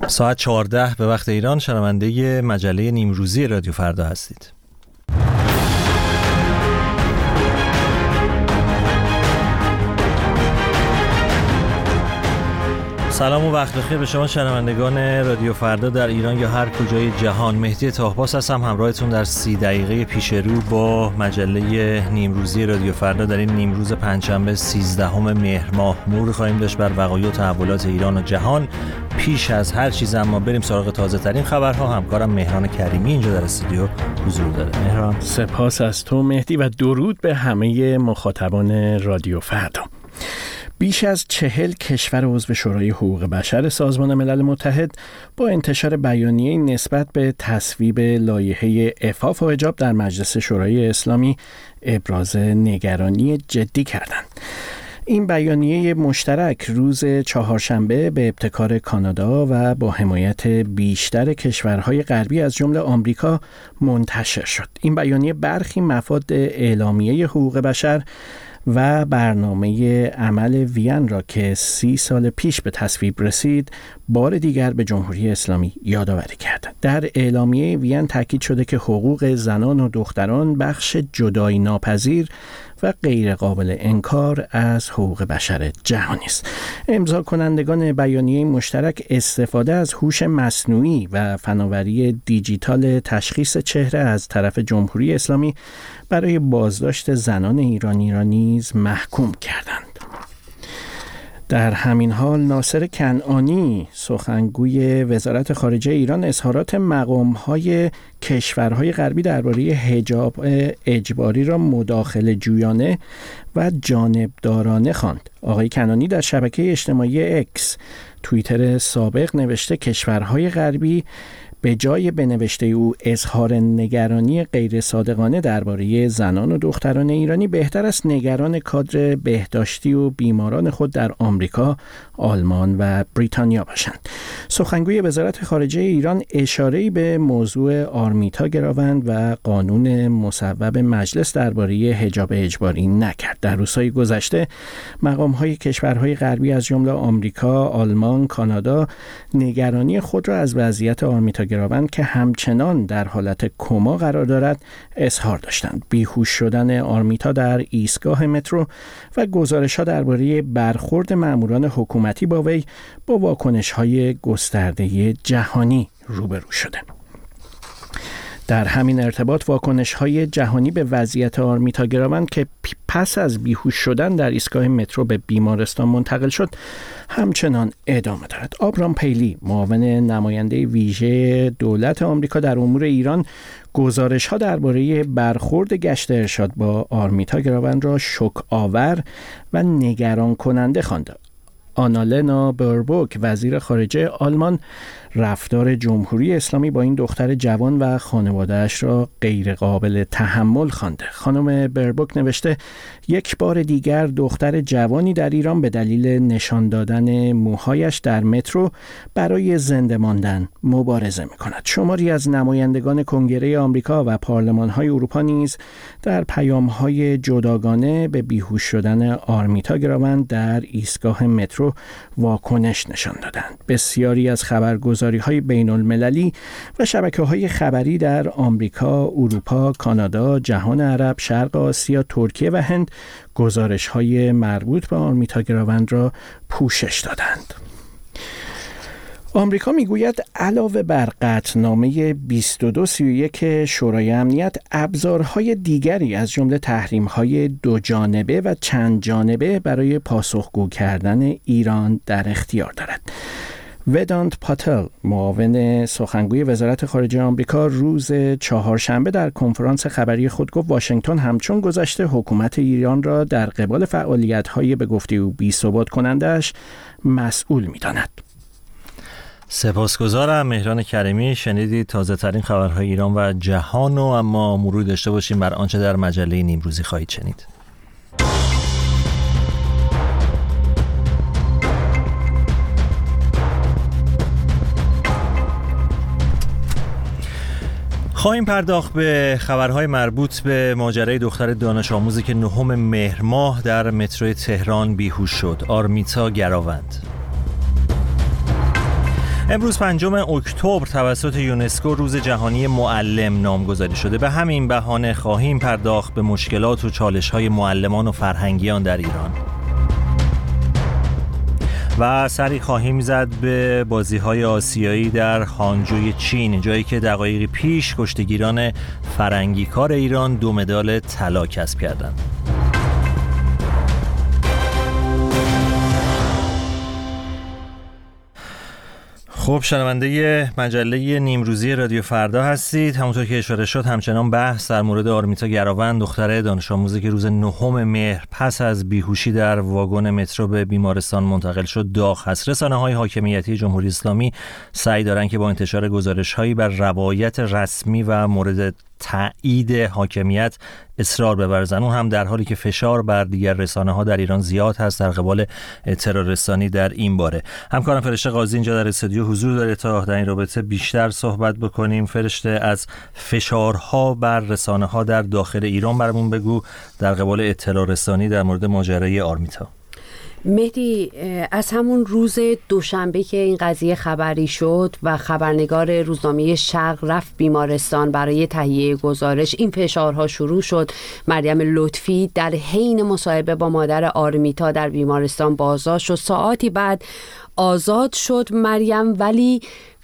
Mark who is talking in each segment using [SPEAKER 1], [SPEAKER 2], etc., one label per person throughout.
[SPEAKER 1] ساعت 14 به وقت ایران شنونده مجله نیمروزی رادیو فردا هستید. سلام و وقت بخیر به شما شنوندگان رادیو فردا در ایران یا هر کجای جهان. مهدی طاهباس هستم همراهتون در 30 دقیقه پیش رو با مجله نیمروزی رادیو فردا. در این نیمروز پنجشنبه 13 مهر ماه مرور خواهیم داشت بر وقایع و تحولات ایران و جهان. پیش از هر چیز اما بریم سراغ تازه ترین خبرها. همکارم مهران کریمی اینجا در استودیو حضور داره. مهران،
[SPEAKER 2] سپاس از تو مهدی و درود به همه مخاطبان رادیو فردا. بیش از 40 کشور عضو شورای حقوق بشر سازمان ملل متحد با انتشار بیانیه نسبت به تصویب لایحه عفاف و حجاب در مجلس شورای اسلامی ابراز نگرانی جدی کردند. این بیانیه مشترک روز چهارشنبه به ابتکار کانادا و با حمایت بیشتر کشورهای غربی از جمله آمریکا منتشر شد. این بیانیه برخی مفاد اعلامیه حقوق بشر و برنامه عمل وین را که 30 سال پیش به تصویب رسید بار دیگر به جمهوری اسلامی یادآوری کرد. در اعلامیه وین تاکید شده که حقوق زنان و دختران بخش جدایی ناپذیر و غیر قابل انکار از حقوق بشر جهانی است. امضا کنندگان بیانیه مشترک استفاده از هوش مصنوعی و فناوری دیجیتال تشخیص چهره از طرف جمهوری اسلامی برای بازداشت زنان ایرانی را نیز محکوم کردند. در همین حال ناصر کنعانی سخنگوی وزارت خارجه ایران اظهارات مقام‌های کشورهای غربی درباره حجاب اجباری را مداخله جویانه و جانبدارانه خواند. آقای کنعانی در شبکه اجتماعی اکس توییتر سابق نوشته کشورهای غربی به جای به نوشته او اظهار نگرانی غیر صادقانه درباره زنان و دختران ایرانی بهتر است نگران کادر بهداشتی و بیماران خود در آمریکا، آلمان و بریتانیا باشند. سخنگوی وزارت خارجه ایران اشاره‌ای به موضوع آرمیتا گراوند و قانون مصوب مجلس درباره حجاب اجباری نکرد. در روزهای گذشته مقام‌های کشورهای غربی از جمله آمریکا، آلمان، کانادا نگرانی خود را از وضعیت آرمیتا گراوند که همچنان در حالت کما قرار دارد اظهار داشتند. بیهوش شدن آرمیتا در ایستگاه مترو و گزارش‌ها درباره برخورد ماموران حکومتی با وی با واکنش‌های گسترده جهانی روبرو شده. در همین ارتباط واکنش‌های جهانی به وضعیت آرمیتا گراوند که پس از بیهوش شدن در ایستگاه مترو به بیمارستان منتقل شد همچنان ادامه دارد. آبرام پیلی معاون نماینده ویژه دولت آمریکا در امور ایران گزارش‌ها درباره برخورد گشت ارشاد با آرمیتا گراوند را شوک‌آور و نگران کننده خواند. آنالنا بربوک وزیر خارجه آلمان رفتار جمهوری اسلامی با این دختر جوان و خانواده‌اش را غیر قابل تحمل خوانده. خانم بربوک نوشته یک بار دیگر دختر جوانی در ایران به دلیل نشان دادن موهایش در مترو برای زنده ماندن مبارزه می‌کند. شماری از نمایندگان کنگره آمریکا و پارلمان‌های اروپا نیز در پیام‌های جداگانه به بیهوش شدن آرمیتا گراوند در ایستگاه مترو واکنش نشان دادند. بسیاری از خبرگزاری‌های بین‌المللی و شبکه‌های خبری در آمریکا، اروپا، کانادا، جهان عرب، شرق آسیا، ترکیه و هند گزارش‌های مربوط به آرمیتا گراوند را پوشش دادند. آمریکا میگوید علاوه بر قطعنامه 2231 شورای امنیت ابزارهای دیگری از جمله تحریم‌های دو جانبه و چند جانبه برای پاسخگو کردن ایران در اختیار دارد. ودانت پاتل معاون سخنگوی وزارت خارجه آمریکا روز چهارشنبه در کنفرانس خبری خود گفت واشنگتن همچون گذشته حکومت ایران را در قبال فعالیت‌های به گفته او بی‌ثبات کننده‌اش مسئول می‌داند.
[SPEAKER 1] سپاسگزارم مهران کریمی. شنیدید تازه ترین خبرهای ایران و جهان و اما مرور داشته باشیم بر آنچه در مجله نیمروزی خواهید شنید. خواهیم پرداخت به خبرهای مربوط به ماجرای دختر دانش آموزی که 9 مهر ماه در مترو تهران بیهوش شد. آرمیتا گراوند. امروز 5 اکتبر توسط یونسکو روز جهانی معلم نامگذاری شده. به همین بهانه خواهیم پرداخت به مشکلات و چالش‌های معلمان و فرهنگیان در ایران و سری خواهیم زد به بازی‌های آسیایی در هانجوی چین، جایی که دقایقی پیش کشتیگیران فرنگیکار ایران 2 مدال طلا کسب کردند. خب، شنونده مجله نیمروزی رادیو فردا هستید. همونطور که اشاره شد همچنان بحث در مورد آرمیتا گراوند، دختر دانش آموزی که روز 9 مهر پس از بیهوشی در واگن مترو به بیمارستان منتقل شد داغ هست. رسانه‌های حاکمیتی جمهوری اسلامی سعی دارند که با انتشار گزارش‌هایی بر روایت رسمی و مورد تایید حاکمیت اصرار بورزن، اون هم در حالی که فشار بر دیگر رسانه‌ها در ایران زیاد هست در قبال ترور رسانی در این باره. همکارم فرشته قاضی اینجا در استودیو حضور داره تا در این رابطه بیشتر صحبت بکنیم. فرشته، از فشارها بر رسانه‌ها در داخل ایران برامون بگو در قبال اطلاع رسانی در مورد ماجرای آرمیتا.
[SPEAKER 3] مهدی، از همون روز دوشنبه که این قضیه خبری شد و خبرنگار روزنامه شرق رفت بیمارستان برای تهیه گزارش، این فشارها شروع شد. مریم لطفی در حین مصاحبه با مادر آرمیتا در بیمارستان بازداشت شد. ساعاتی بعد آزاد شد مریم، ولی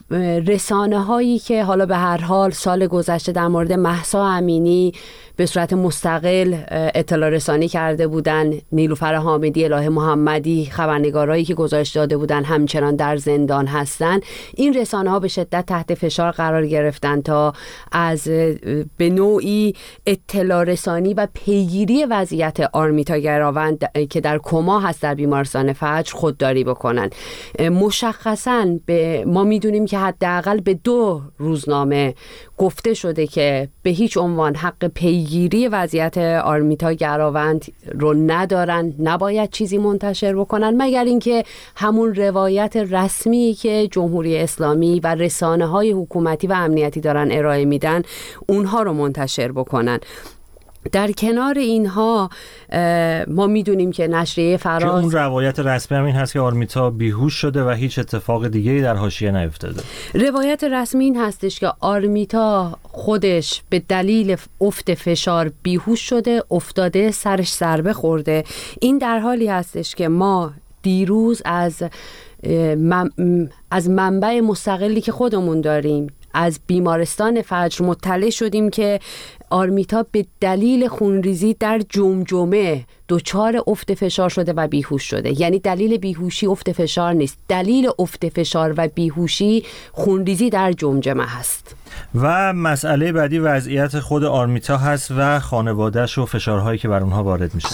[SPEAKER 3] رسانه هایی که حالا به هر حال سال گذشته در مورد مهسا امینی به صورت مستقل اطلاع رسانی کرده بودن، نیلوفر حامدی، الهه محمدی، خبرنگارایی که گزارش داده بودن همچنان در زندان هستن. این رسانه ها به شدت تحت فشار قرار گرفتن تا از به نوعی اطلاع رسانی و پیگیری وضعیت آرمیتا گراوند که در کما هست در بیمارستان فجر خودداری بکنن. مشخصاً ما میدونیم که حداقل به 2 روزنامه گفته شده که به هیچ عنوان حق پیگیری وضعیت آرمیتا گراوند رو ندارن، نباید چیزی منتشر بکنن مگر اینکه همون روایت رسمی که جمهوری اسلامی و رسانه‌های حکومتی و امنیتی دارن ارائه میدن اونها رو منتشر بکنن. در کنار اینها ما میدونیم که نشریه فراز
[SPEAKER 1] که اون روایت رسمی هم این هست که آرمیتا بیهوش شده و هیچ اتفاق دیگه‌ای در حاشیه نیفتاده.
[SPEAKER 3] روایت رسمی این هستش که آرمیتا خودش به دلیل افت فشار بیهوش شده، افتاده، سرش ضربه خورده. این در حالی هستش که ما دیروز از منبع مستقلی که خودمون داریم از بیمارستان فجر مطلع شدیم که آرمیتا به دلیل خونریزی در جمجمه دچار افت فشار شده و بیهوش شده. یعنی دلیل بیهوشی افت فشار نیست، دلیل افت فشار و بیهوشی خونریزی در جمجمه هست.
[SPEAKER 1] و مسئله بعدی وضعیت خود آرمیتا هست و خانواده‌اش و فشارهایی که بر اونها وارد میشه.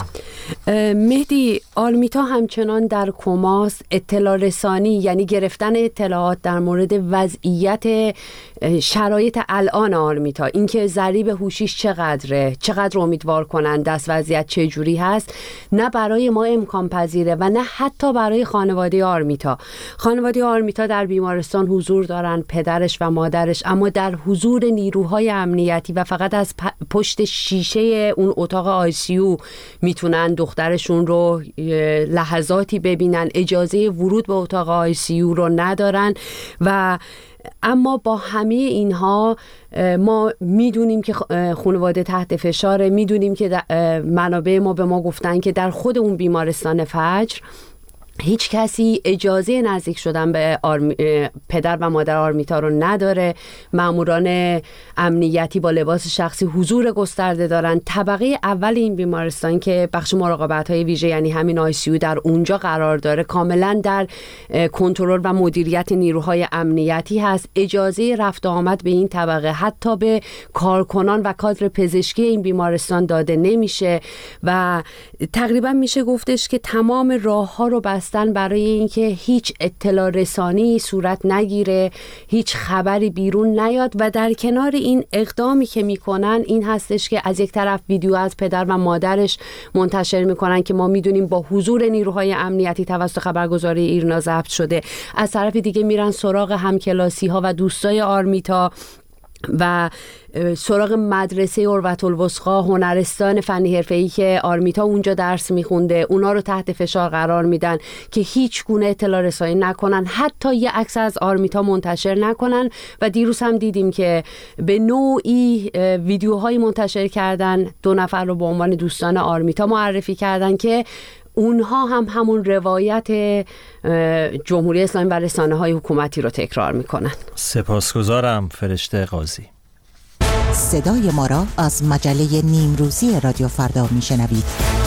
[SPEAKER 3] مهدی، آرمیتا همچنان در کماست. اطلاع رسانی یعنی گرفتن اطلاعات در مورد وضعیت شرایط الان آرمیتا، اینکه ضریب هوشیش چقدره، چقدر امیدوار کننده است، وضعیت چه جوری هست، نه برای ما امکان پذیره و نه حتی برای خانواده آرمیتا. خانواده آرمیتا در بیمارستان حضور دارن، پدرش و مادرش، اما در حضور نیروهای امنیتی و فقط از پشت شیشه اون اتاق آیسیو میتونن دخترشون رو لحظاتی ببینن. اجازه ورود به اتاق آیسیو رو ندارن و اما با همه اینها ما میدونیم که خانواده تحت فشاره. میدونیم که منابع ما به ما گفتن که در خود اون بیمارستان فجر هیچ کسی اجازه نزدیک شدن به پدر و مادر آرمیتا رو نداره. ماموران امنیتی با لباس شخصی حضور گسترده دارن. طبقه اول این بیمارستان که بخش مراقبت‌های ویژه یعنی همین آیسیو در اونجا قرار داره کاملا در کنترل و مدیریت نیروهای امنیتی هست. اجازه رفت آمد به این طبقه حتی به کارکنان و کادر پزشکی این بیمارستان داده نمیشه و تقریبا میشه گفتش که تمام راه‌ها رو برای اینکه هیچ اطلاع رسانی صورت نگیره، هیچ خبری بیرون نیاد. و در کنار این اقدامی که میکنن این هستش که از یک طرف ویدیو از پدر و مادرش منتشر میکنن که ما میدونیم با حضور نیروهای امنیتی توسط خبرگزاری ایرنا ضبط شده. از طرف دیگه میرن سراغ همکلاسی ها و دوستای آرمیتا و سراغ مدرسه اروةالوثقی، هنرستان فنی حرفه‌ای که آرمیتا اونجا درس میخونده، اونا رو تحت فشار قرار میدن که هیچ گونه اطلاع رسانی نکنن، حتی یه عکس از آرمیتا منتشر نکنن. و دیروز هم دیدیم که به نوعی ویدیوهایی منتشر کردن، 2 نفر رو به عنوان دوستان آرمیتا معرفی کردن که اونها هم همون روایت جمهوری اسلامی و رسانه‌های حکومتی رو تکرار میکنن.
[SPEAKER 1] سپاسگزارم فرشته قاضی.
[SPEAKER 4] صدای ما را از مجله نیمروزی رادیو فردا میشنوید.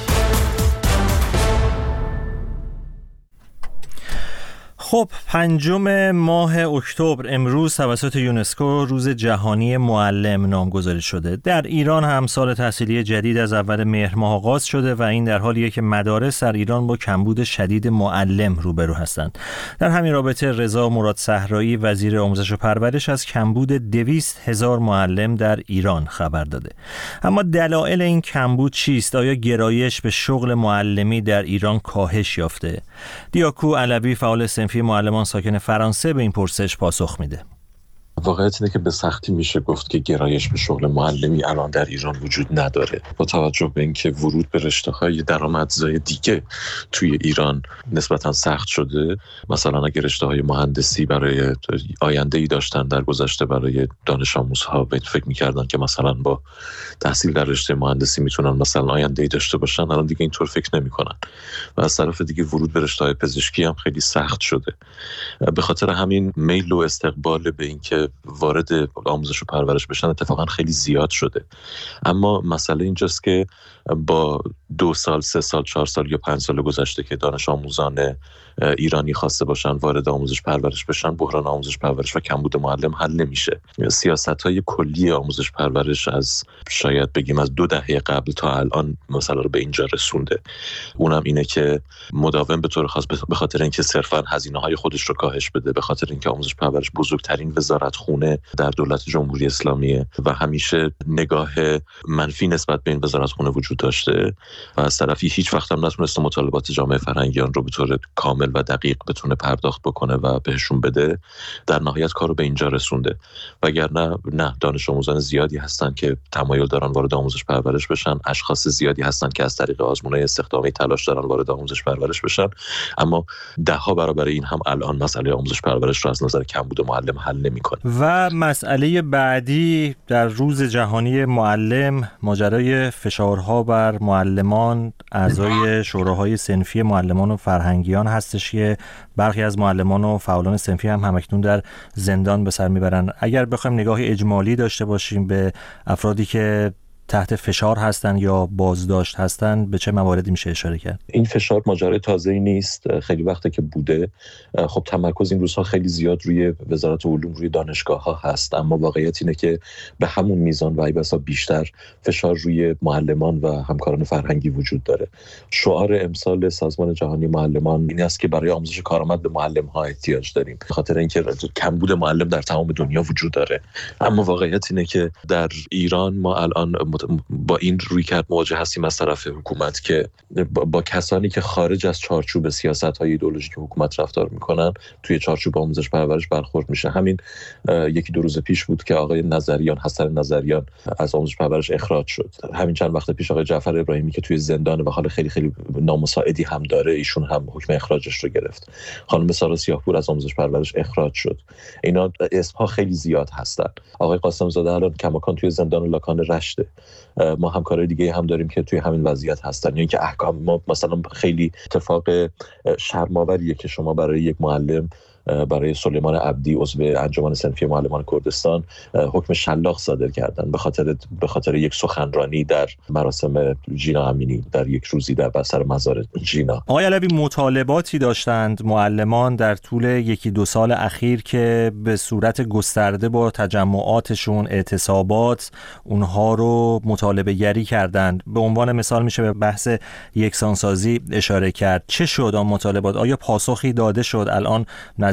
[SPEAKER 1] خب 5 ماه اکتبر امروز توسط یونسکو روز جهانی معلم نامگذاری شده. در ایران هم سال تحصیلی جدید از اول مهر ماه آغاز شده و این در حالیه که مدارس در ایران با کمبود شدید معلم روبرو هستند. در همین رابطه رضا مراد صحرایی وزیر آموزش و پرورش از کمبود 200,000 معلم در ایران خبر داده. اما دلایل این کمبود چیست؟ آیا گرایش به شغل معلمی در ایران کاهش یافته؟ دیاکو علوی فعال صنفی معلمان ساکن فرانسه به این پرسش پاسخ میده.
[SPEAKER 5] واقعیت اینه که به سختی میشه گفت که گرایش به شغل معلمی الان در ایران وجود نداره، با توجه به اینکه ورود به رشته‌های درآمدزای دیگه توی ایران نسبتاً سخت شده. مثلا اگر رشته‌های مهندسی برای آینده‌ای داشتن در گذشته برای دانش آموزها فکر می‌کردن که مثلا با تحصیل در رشته مهندسی میتونن مثلا آینده‌ای داشته باشن، الان دیگه اینطور فکر نمی‌کنن. و از طرف دیگه ورود به رشته‌های پزشکی هم خیلی سخت شده. به خاطر همین میل و استقبال به اینکه وارد آموزش و پرورش بشن اتفاقا خیلی زیاد شده. اما مسئله اینجاست که با 2 سال، 3 سال، 4 سال یا 5 سال گذشته که دانش آموزان ایرانی خواسته باشن وارد آموزش پرورش بشن، بحران آموزش پرورش و کمبود معلم حل نمیشه. سیاست‌های کلی آموزش پرورش از شاید بگیم از 2 دهه قبل تا الان مثلا رو به اینجا رسونده. اونم اینه که مداوم به طور خاص به خاطر اینکه صرفاً هزینه‌های خودش رو کاهش بده، به خاطر اینکه آموزش پرورش بزرگترین وزارتخونه در دولت جمهوری اسلامیه و همیشه نگاه منفی نسبت به این وزارتخونه وجود داشته و از طرفی هیچ وقت هم نتونسته مطالبات جامعه فرهنگیان رو به طور کامل و دقیق بتونه پرداخت بکنه و بهشون بده، در نهایت کار رو به اینجا رسونده. وگرنه نه، دانش آموزان زیادی هستن که تمایل دارن وارد آموزش پرورش بشن، اشخاص زیادی هستن که از طریق آزمون‌های استخدامی تلاش دارن وارد آموزش پرورش بشن، اما 10 برابر این هم الان مسئله آموزش پرورش رو از نظر کمبود معلم حل نمی‌کنه.
[SPEAKER 1] و مسئله بعدی در روز جهانی معلم ماجرای فشارها بر معلمان، اعضای شوراهای صنفی معلمان و فرهنگیان هستش که برخی از معلمان و فعالان صنفی هم همکنون در زندان به سر میبرن. اگر بخوایم نگاه اجمالی داشته باشیم به افرادی که تحت فشار هستن یا بازداشت هستن، به چه مواردی میشه اشاره کرد؟
[SPEAKER 5] این فشار ماجرای تازه‌ای نیست، خیلی وقته که بوده. خب تمرکز این روزها خیلی زیاد روی وزارت علوم، روی دانشگاه‌ها هست، اما واقعیت اینه که به همون میزان و ای بسا بیشتر فشار روی معلمان و همکاران فرهنگی وجود داره. شعار امسال سازمان جهانی معلمان این است که برای آموزش کارآمد به معلم‌ها احتیاج داریم، به خاطر اینکه کمبود معلم در تمام دنیا وجود داره. اما واقعیت اینه که در ایران ما الان با این رویکرد مواجه هستیم از طرف حکومت که با کسانی که خارج از چارچوب سیاست‌های ایدئولوژیک حکومت رفتار میکنن توی چارچوب آموزش پرورش برخورد میشه. همین 1-2 روز پیش بود که آقای نظریان، حسن نظریان از آموزش پرورش اخراج شد. همین چند وقت پیش آقای جعفر ابراهیمی که توی زندان و حال خیلی خیلی نامساعدی هم داره، ایشون هم حکم اخراجش رو گرفت. خانم سارا سیاهپور از آموزش پرورش اخراج شد. اینا اسمها خیلی زیاد هستن. آقای قاسم زاده الان کماکان توی زندان لاکان رشته. ما همکارای دیگه هم داریم که توی همین وضعیت هستن. یعنی که احکام ما مثلا خیلی اتفاق شرم‌آوریه که شما برای یک معلم، برای سلیمان عبدی عضو انجمن صنفی معلمان کردستان حکم شلاق صادر کردن به خاطر یک سخنرانی در مراسم جینا امینی در یک روزی در بستر مزار جینا.
[SPEAKER 1] آقای علوی، مطالباتی داشتند معلمان در طول 1-2 سال اخیر که به صورت گسترده با تجمعاتشون، اعتصابات اونها رو مطالبه گری کردند. به عنوان مثال میشه به بحث یکسانسازی اشاره کرد. چه شد آن مطالبات؟ آیا پاسخی داده شد؟ الان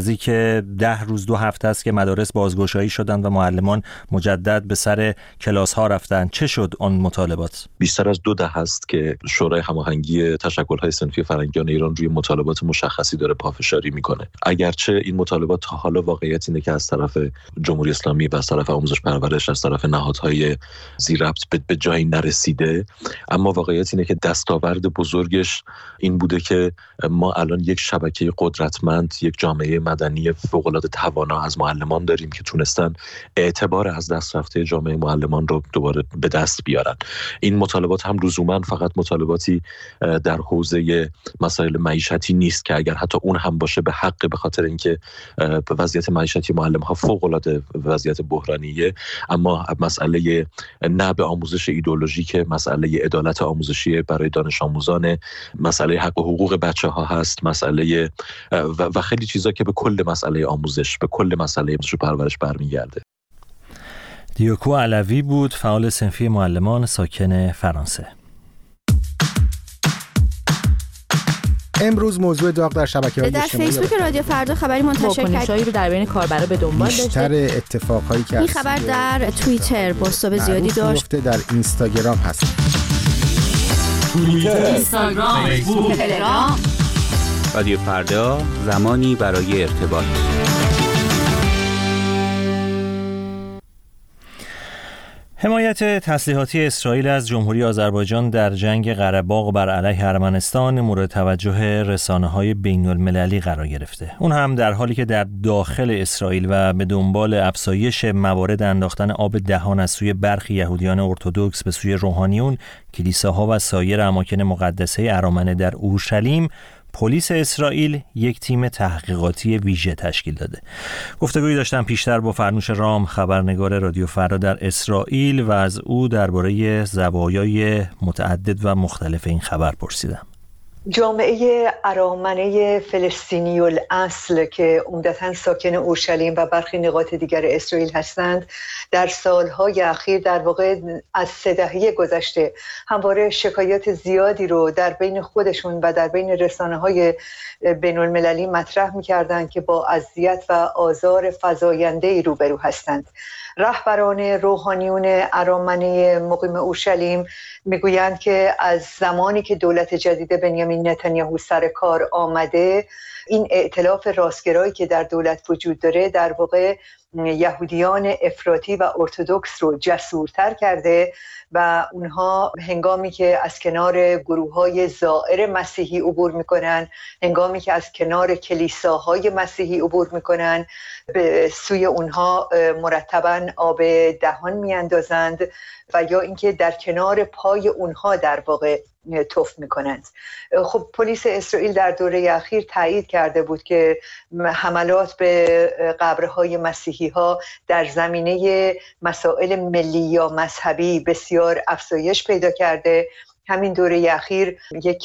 [SPEAKER 1] نزدیک 10 روز 2 هفته است که مدارس بازگشایی شدند و معلمان مجدد به سر کلاس ها رفتند. چه شد آن مطالبات؟
[SPEAKER 5] بیشتر از 2 دهه است که شورای هماهنگی تشکل‌های صنفی فرهنگیان ایران روی مطالبات مشخصی داره پافشاری میکنه. اگرچه این مطالبات تا حالا واقعیت اینه که از طرف جمهوری اسلامی و از طرف آموزش پرورش، از طرف نهادهای زیرربط به جایی نرسیده، اما واقعیت اینه که دستاورد بزرگش این بوده که ما الان یک شبکه قدرتمند، یک جامعه مدنی فوق‌العاده توانا از معلمان داریم که تونستن اعتبار از دست رفته جامعه معلمان رو دوباره به دست بیارن. این مطالبات هم لزوما فقط مطالباتی در حوزه مسائل معیشتی نیست که اگر حتی اون هم باشه به حق، به خاطر اینکه وضعیت معیشتی معلم‌ها فوق‌العاده وضعیت بحرانیه، اما مسئله نبع آموزش ایدئولوژیک، مسئله عدالت آموزشی برای دانش آموزان، مسئله حق و حقوق بچه‌ها هست، مسئله و خیلی چیزا که به کل مسئله آموزش، به کل مسئله آموزش و پرورش برمیگرده.
[SPEAKER 1] دیوکو علوی بود، فعال صنفی معلمان ساکن فرانسه.
[SPEAKER 6] امروز موضوع داغ در شبکه‌های اجتماعی
[SPEAKER 7] در فیسبوک رادیو فردا خبری منتشر
[SPEAKER 8] واکنش‌هایی رو در بین کاربرا به دنبال داشته.
[SPEAKER 6] بیشتر اتفاقهایی که
[SPEAKER 7] این خبر در توییتر بازتاب زیادی داشت.
[SPEAKER 6] در اینستاگرام هست.
[SPEAKER 1] توییتر،
[SPEAKER 7] اینستاگرام، فیسبوک، تلگرام.
[SPEAKER 9] رادیو فردا، زمانی برای ارتباط.
[SPEAKER 1] حمایت تسلیحاتی اسرائیل از جمهوری آذربایجان در جنگ قره‌باغ بر علیه ارمنستان مورد توجه رسانه‌های بین‌المللی قرار گرفته. اون هم در حالی که در داخل اسرائیل و به دنبال افزایش موارد انداختن آب دهان از سوی برخی یهودیان ارتدوکس به سوی روحانیون، کلیساها و سایر اماکن مقدسه ارامنه در اورشلیم، پلیس اسرائیل یک تیم تحقیقاتی ویژه تشکیل داده. گفتگویی داشتم پیشتر با فرنوش رام، خبرنگار رادیو فردا در اسرائیل، و از او درباره زوایای متعدد و مختلف این خبر پرسیدم.
[SPEAKER 10] جامعه ارامنه فلسطینی الاصل که عمدتاً ساکن اورشلیم و برخی نقاط دیگر اسرائیل هستند، در سالهای اخیر، در واقع از 3 دهه گذشته، همواره شکایات زیادی رو در بین خودشون و در بین رسانه‌های بین‌المللی مطرح می‌کردند که با اذیت و آزار فزاینده‌ای روبرو هستند. رهبران روحانیون ارامنه مقیم اورشلیم میگویند که از زمانی که دولت جدید بنیامین نتانیاهو سر کار آمده، این ائتلاف راستگرایی که در دولت وجود داره در واقع یهودیان افراطی و ارتدوکس رو جسورتر کرده و اونها هنگامی که از کنار گروه‌های زائر مسیحی عبور میکنن، هنگامی که از کنار کلیساهای مسیحی عبور میکنن، به سوی اونها مرتباً آب دهان میاندازند و یا اینکه در کنار پای اونها در واقع توف میکنند. خب پلیس اسرائیل در دوره اخیر تایید کرده بود که حملات به قبرهای مسیحی ها در زمینه مسائل ملی یا مذهبی بسیار افزایش پیدا کرده. همین دوره اخیر یک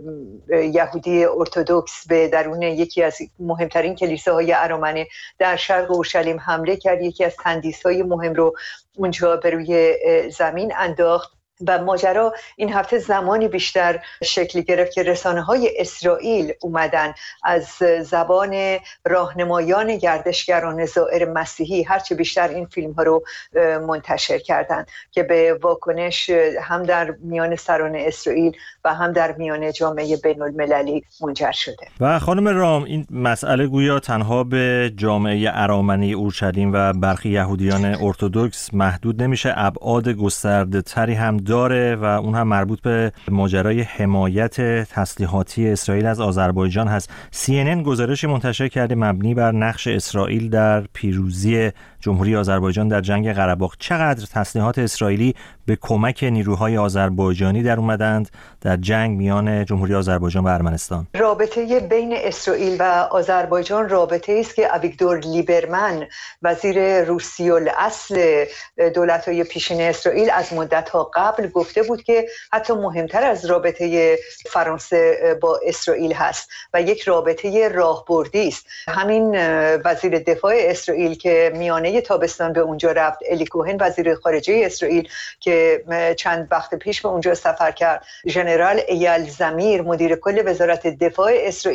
[SPEAKER 10] یهودی ارتدوکس به درون یکی از مهمترین کلیساهای ارامنه در شرق اورشلیم حمله کرد، یکی از تندیس‌های مهم رو اونجا به روی زمین انداخت و ماجرا این هفته زمانی بیشتر شکل گرفت که رسانه‌های اسرائیل اومدن از زبان راهنمایان گردشگران زائر مسیحی هرچه بیشتر این فیلم‌ها رو منتشر کردن که به واکنش هم در میان سران اسرائیل و هم در میان جامعه بین‌المللی منجر شده.
[SPEAKER 1] و خانم رام، این مسئله گویا تنها به جامعه ارامنه اورشلیم و برخی یهودیان ارتدوکس محدود نمیشه، ابعاد گسترده‌تری هم داره و اون هم مربوط به ماجرای حمایت تسلیحاتی اسرائیل از آذربایجان هست. CNN گزارشی منتشر کرده مبنی بر نقش اسرائیل در پیروزی جمهوری آذربایجان در جنگ قره‌باغ. چقدر تسلیحات اسرائیلی به کمک نیروهای آذربایجانی در اومدند در جنگ میان جمهوری آذربایجان و ارمنستان؟
[SPEAKER 10] رابطه بین اسرائیل و آذربایجان رابطه است که اویگدور لیبرمن، وزیر روسیه الاصل دولت‌های پیشین اسرائیل، از مدت‌ها قبل گفته بود که حتی مهمتر از رابطه فرانسه با اسرائیل هست و یک رابطه راهبردی است. همین وزیر دفاع اسرائیل که میانه تابستان به اونجا رفت، الی کوهن، وزیر خارجه اسرائیل که چند وقت پیش به اونجا سفر کرد، ژنرال ایال زمیر، مدیر کل وزارت دفاع اسرائیل،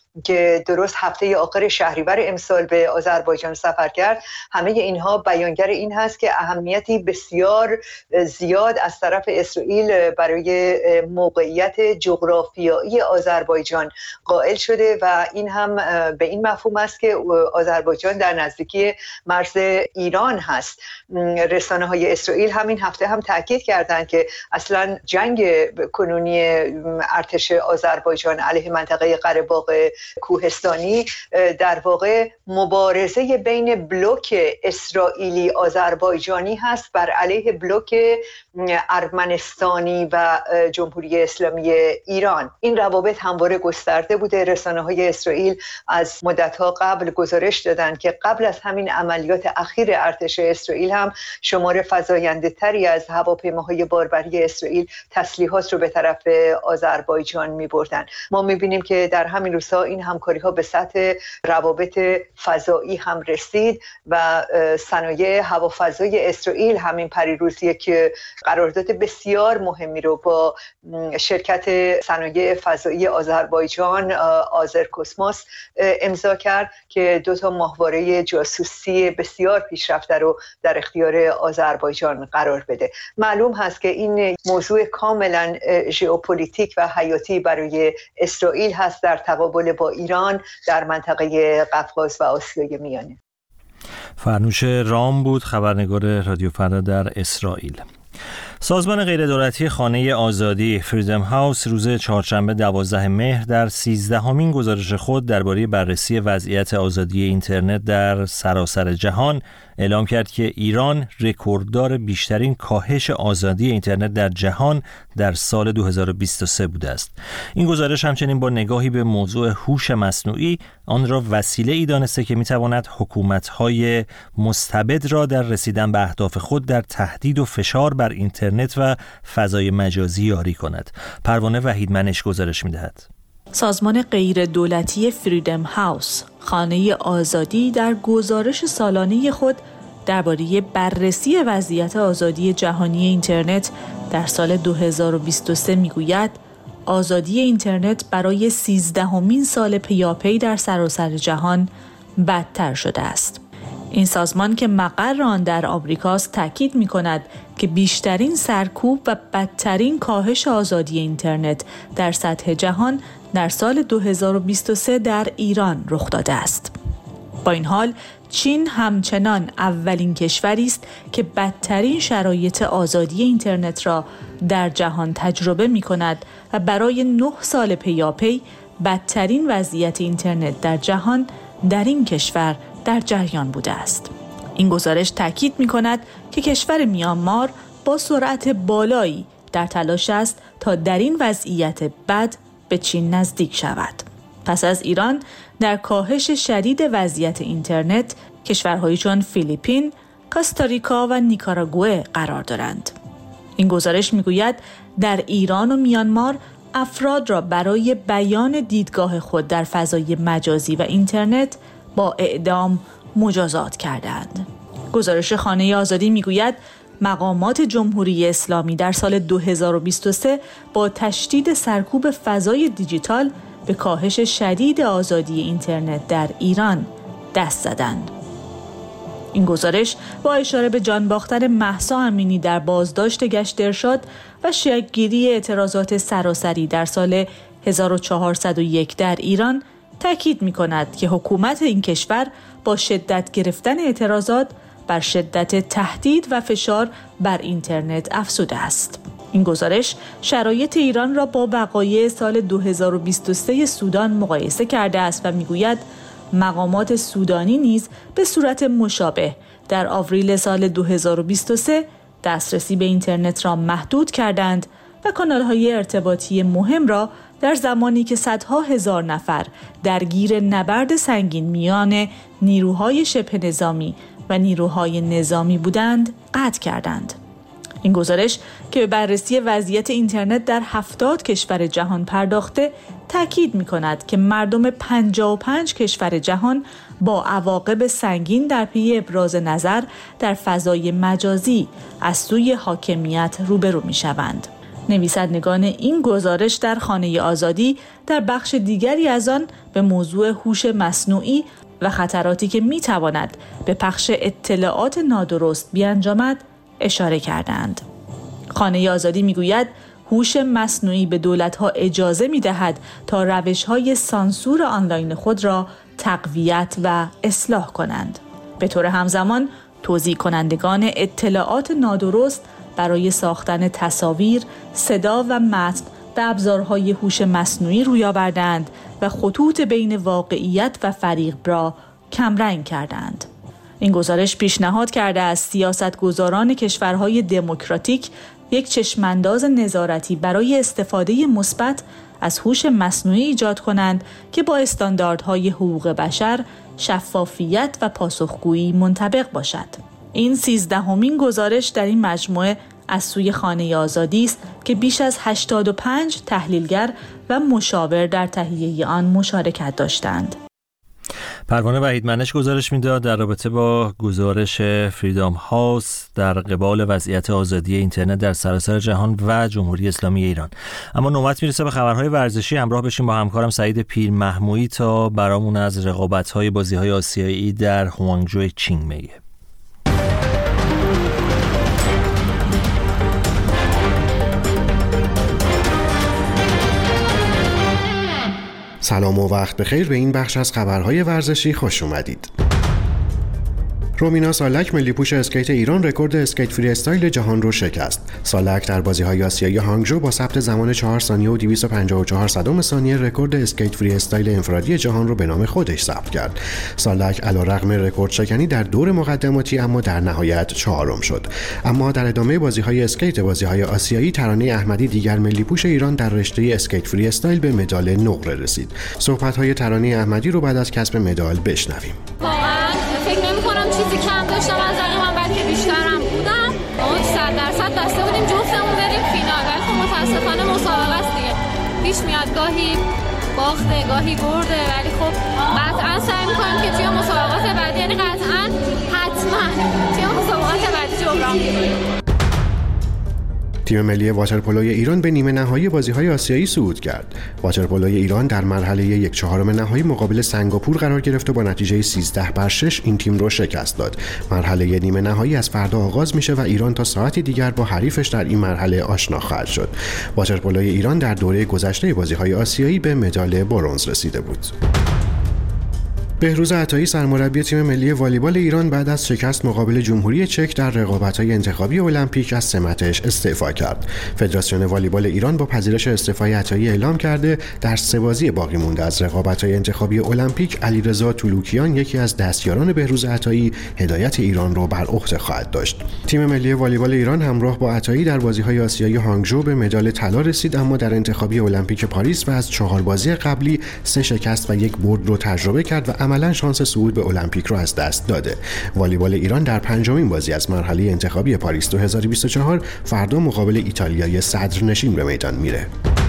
[SPEAKER 10] که درست هفته آخر شهریور امسال به آذربایجان سفر کرد، همه اینها بیانگر این هست که اهمیتی بسیار زیاد از طرف اسرائیل برای موقعیت جغرافیایی آذربایجان قائل شده و این هم به این مفهوم است که آذربایجان در نزدیکی مرز ایران هست. رسانه‌های اسرائیل همین هفته هم تاکید کردند که اصلا جنگ کنونی ارتش آذربایجان علیه منطقه قره باغ کوهستانی در واقع مبارزه بین بلوک اسرائیلی آذربایجانی هست بر علیه بلوک ارمنستانی و جمهوری اسلامی ایران. این روابط همواره گسترده بوده. رسانه‌های اسرائیل از مدت‌ها قبل گزارش دادند که قبل از همین عملیات اخیر ارتش اسرائیل هم شمار فزاینده‌تری از هواپیماهای باربری اسرائیل تسلیحات رو به طرف آذربایجان می‌بردن. ما می‌بینیم که در همین روزها این همکاری‌ها به سطح روابط فضایی هم رسید و صنایع هوافضای اسرائیل همین پریروز که قرارداد بسیار مهمی رو با شرکت صنایع فضایی آذربایجان آذرکوسموس امضا کرد که 2 ماهواره جاسوسی بسیار پیشرفته رو در اختیار آذربایجان قرار بده. معلوم هست که این موضوع کاملا ژئوپلیتیک و حیاتی برای اسرائیل هست در تقابل با ایران در منطقه قفقاز و آسیای میانه.
[SPEAKER 1] فرنوش رام بود، خبرنگار رادیو فردا در اسرائیل. سازمان غیردولتی خانه آزادی فریدم هاوس روز چهارشنبه 12 مهر در 13مین گزارش خود درباره بررسی وضعیت آزادی اینترنت در سراسر جهان اعلام کرد که ایران رکورددار بیشترین کاهش آزادی اینترنت در جهان در سال 2023 بوده است. این گزارش همچنین با نگاهی به موضوع هوش مصنوعی آن را وسیله‌ای دانسته که می‌تواند حکومت‌های مستبد را در رسیدن به اهداف خود در تهدید و فشار بر اینترنت و فضای مجازی یاری کند. پروانه وحیدمنش گزارش می‌دهد.
[SPEAKER 8] سازمان غیر دولتی فریدم هاوس خانه آزادی در گزارش سالانه خود درباره بررسی وضعیت آزادی جهانی اینترنت در سال 2023 میگوید آزادی اینترنت برای 13مین سال پیاپی در سراسر جهان بدتر شده است. این سازمان که مقر آن در آمریکاست تاکید می‌کند که بیشترین سرکوب و بدترین کاهش آزادی اینترنت در سطح جهان در سال 2023 در ایران رخ داده است. با این حال چین همچنان اولین کشوری است که بدترین شرایط آزادی اینترنت را در جهان تجربه می‌کند و برای 9 سال پیاپی بدترین وضعیت اینترنت در جهان در این کشور در جریان بوده است. این گزارش تاکید می‌کند که کشور میانمار با سرعت بالایی در تلاش است تا در این وضعیت بد به چین نزدیک شود. پس از ایران در کاهش شدید وضعیت اینترنت کشورهایی چون فیلیپین، کاستاریکا و نیکاراگوئه قرار دارند. این گزارش میگوید در ایران و میانمار افراد را برای بیان دیدگاه خود در فضای مجازی و اینترنت با اعدام مجازات کردند. گزارش خانه آزادی میگوید مقامات جمهوری اسلامی در سال 2023 با تشدید سرکوب فضای دیجیتال به کاهش شدید آزادی اینترنت در ایران دست زدند. این گزارش با اشاره به جان باختن مهسا امینی در بازداشت گشت ارشاد و شکل‌گیری اعتراضات سراسری در سال 1401 در ایران تاکید می‌کند که حکومت این کشور با شدت گرفتن اعتراضات بر شدت تهدید و فشار بر اینترنت افزوده است. این گزارش شرایط ایران را با وقایع سال 2023 سودان مقایسه کرده است و میگوید مقامات سودانی نیز به صورت مشابه در آوریل سال 2023 دسترسی به اینترنت را محدود کردند و کانال‌های ارتباطی مهم را در زمانی که صدها هزار نفر درگیر نبرد سنگین میان نیروهای شبه نظامی و نیروهای نظامی بودند قطع کردند. این گزارش که به بررسی وضعیت اینترنت در 70 کشور جهان پرداخته تاکید می‌کند که مردم 55 کشور جهان با عواقب سنگین در پی ابراز نظر در فضای مجازی از سوی حاکمیت روبرو می‌شوند. نویسندگان این گزارش در خانه آزادی در بخش دیگری از آن به موضوع هوش مصنوعی و خطراتی که میتواند به پخش اطلاعات نادرست بیانجامد اشاره کردند. خانه آزادی میگوید هوش مصنوعی به دولت‌ها اجازه می‌دهد تا روش‌های سانسور آنلاین خود را تقویت و اصلاح کنند. به طور همزمان توزیع کنندگان اطلاعات نادرست برای ساختن تصاویر، صدا و متن به ابزارهای هوش مصنوعی روی آوردند و خطوط بین واقعیت و فریب را کمرنگ کردند. این گزارش پیشنهاد کرده است سیاستگزاران کشورهای دموکراتیک یک چشمانداز نظارتی برای استفاده مثبت از هوش مصنوعی ایجاد کنند که با استانداردهای حقوق بشر، شفافیت و پاسخگویی منطبق باشد. این 13مین گزارش در این مجموعه از سوی خانه آزادی است که بیش از 85 تحلیلگر و مشاور در تهیه آن مشارکت داشتند.
[SPEAKER 1] پروانه وحیدمنش گزارش میداد در رابطه با گزارش فریدام هاوس در قبال وضعیت آزادی اینترنت در سراسر جهان و جمهوری اسلامی ایران. اما نوبت میرسه به خبرهای ورزشی. همراه بشیم با همکارم سعید پیرمحمویی تا برامون از رقابت‌های بازی‌های آسیایی در هوانگجو چین میگه.
[SPEAKER 11] سلام و وقت بخیر، به این بخش از خبرهای ورزشی خوش اومدید. رومینا سالک ملی‌پوش اسکیت ایران رکورد اسکیت فری استایل جهان رو شکست. سالک در بازی‌های آسیایی هانگجو با ثبت زمان 4 ثانیه و 254 صدم ثانیه رکورد اسکیت فری استایل انفرادی جهان رو به نام خودش ثبت کرد. سالک علیرغم رکورد شکنی در دور مقدماتی اما در نهایت چهارم شد. اما در ادامه بازی‌های اسکیت بازی‌های آسیایی ترانه احمدی دیگر ملی‌پوش ایران در رشته اسکیت فری استایل به مدال نقره رسید. صحبت‌های ترانه احمدی رو بعد از کسب مدال بشنویم.
[SPEAKER 12] چیزی کم داشتم از رقیبم، بلکه بیشترم بودم. ما 100% بسته بودیم جفتمون بریم فینال، ولی خب متاسفانه مسابقه است دیگه. پیش میاد گاهی باخته گاهی برده، ولی خب قطعا سعی می‌کنیم که توی مسابقات بعدی، یعنی قطعا حتما توی مسابقات بعدی جبران کنیم.
[SPEAKER 11] تیم ملی واترپولوی ایران به نیمه نهایی بازی‌های آسیایی صعود کرد. واترپولوی ایران در مرحله 1/4 نهایی مقابل سنگاپور قرار گرفت و با نتیجه 13-6 این تیم رو شکست داد. مرحله نیمه نهایی از فردا آغاز میشه و ایران تا ساعتی دیگر با حریفش در این مرحله آشنا خواهد شد. واترپولوی ایران در دوره گذشته بازی‌های آسیایی به مدال برنز رسیده بود. بهروز عطایی سرمربی تیم ملی والیبال ایران بعد از شکست مقابل جمهوری چک در رقابت‌های انتخابی المپیک از سمتش استعفا کرد. فدراسیون والیبال ایران با پذیرش استعفای عطایی اعلام کرده در 3 بازی باقی مونده از رقابت‌های انتخابی المپیک علیرضا طلوکیان یکی از دستیاران بهروز عطایی هدایت ایران را بر عهده خواهد داشت. تیم ملی والیبال ایران همراه با عطایی در بازی‌های آسیایی هانگجو به مدال طلا رسید، اما در انتخابی المپیک پاریس و از 4 بازی قبلی 3 شکست و 1 برد رو تجربه کرد و عملاً شانس صعود به المپیک را از دست داده. والیبال ایران در 5مین بازی از مرحله انتخابی پاریس 2024 فردا مقابل ایتالیای صدرنشین به میدان میره.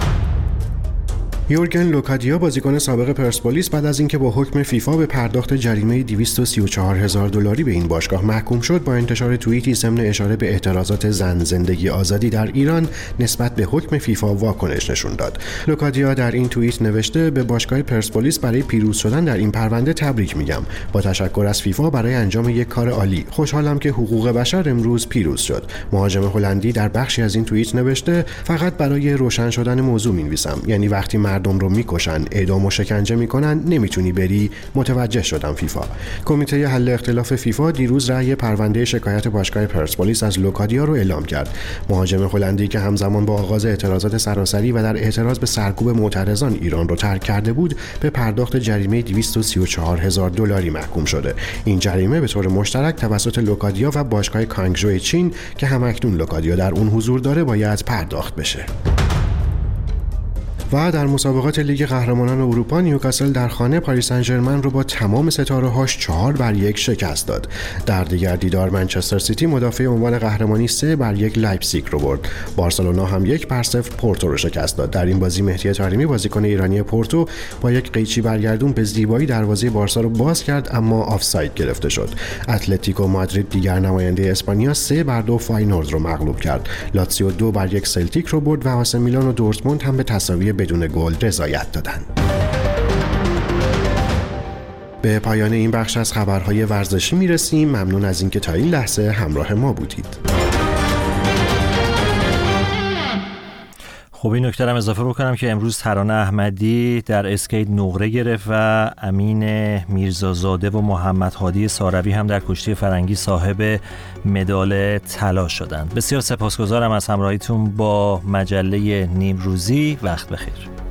[SPEAKER 11] یورگن لوکادیا بازیکن سابق پرسپولیس بعد از اینکه با حکم فیفا به پرداخت جریمه $234,000 به این باشگاه محکوم شد، با انتشار توییتی ضمن اشاره به اعتراضات زن زندگی آزادی در ایران نسبت به حکم فیفا واکنش نشون داد. لوکادیا در این توییت نوشته به باشگاه پرسپولیس برای پیروز شدن در این پرونده تبریک میگم. با تشکر از فیفا برای انجام یک کار عالی. خوشحالم که حقوق بشر امروز پیروز شد. مهاجم هلندی در بخشی از این توییت نوشته فقط برای روشن شدن موضوع می‌نویسم، یعنی وقتی مردم رو میکشن، اعدام و شکنجه میکنن، نمیتونی بری. متوجه شدم فیفا. کمیته حل اختلاف فیفا دیروز رأی پرونده شکایت باشگاه پرسپولیس از لوکادیا رو اعلام کرد. مهاجم هلندی که همزمان با آغاز اعتراضات سراسری و در اعتراض به سرکوب معترضان ایران رو ترک کرده بود، به پرداخت جریمه $234,000 محکوم شده. این جریمه به طور مشترک توسط لوکادیا و باشگاه کانگژو چین که همکنون لوکادیا در اون حضور داره باید پرداخت بشه. و در مسابقات لیگ قهرمانان اروپا نیوکاسل در خانه پاریس سن ژرمن رو با تمام ستاره‌هاش 4-1 شکست داد. در دیگر دیدار منچستر سیتی مدافع عنوان قهرمانی 3-1 لایپزیگ رو برد. بارسلونا هم 1-0 پورتو رو شکست داد. در این بازی مهدی طارمی بازیکن ایرانی پورتو با یک قیچی برگردون به زیبایی دروازه بارسا رو باز کرد اما آفساید گرفته شد. اتلتیکو مادرید دیگر نماینده اسپانیا 3-2 فاینورد رو مغلوب کرد. لاتزیو 2-1 سلتیک رو برد و آسه میلان و دورتموند هم به تساوی بدون گل رضایت دادند. به پایان این بخش از خبرهای ورزشی میرسیم. ممنون از اینکه تا این لحظه همراه ما بودید.
[SPEAKER 1] خب این نکته هم اضافه بکنم که امروز ترانه احمدی در اسکیت نقره گرفت و امین میرزازاده و محمد هادی ساروی هم در کشتی فرنگی صاحب مدال طلا شدند. بسیار سپاسگزارم از همراهیتون با مجله نیمروزی. وقت بخیر.